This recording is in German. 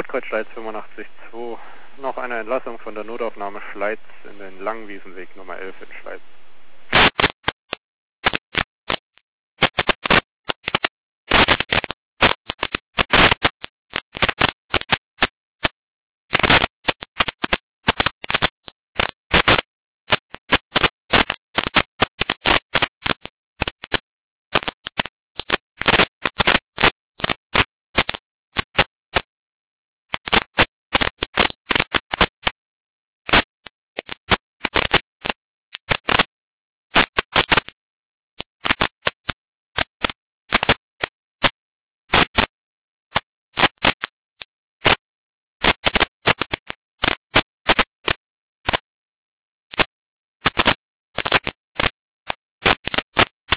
Nordkreuz Schleiz 85-2. Noch eine Entlassung von der Notaufnahme Schleiz in den Langwiesenweg Nummer 11 in Schleiz.